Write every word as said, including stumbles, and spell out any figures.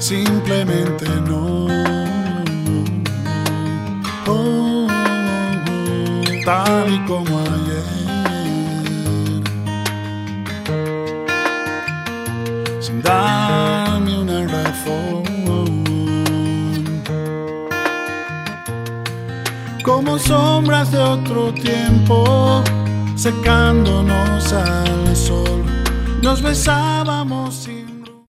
simplemente no. Oh, oh, oh, tal y como ayer, sin darme una razón, como sombras de otro tiempo, secándonos al sol, nos besábamos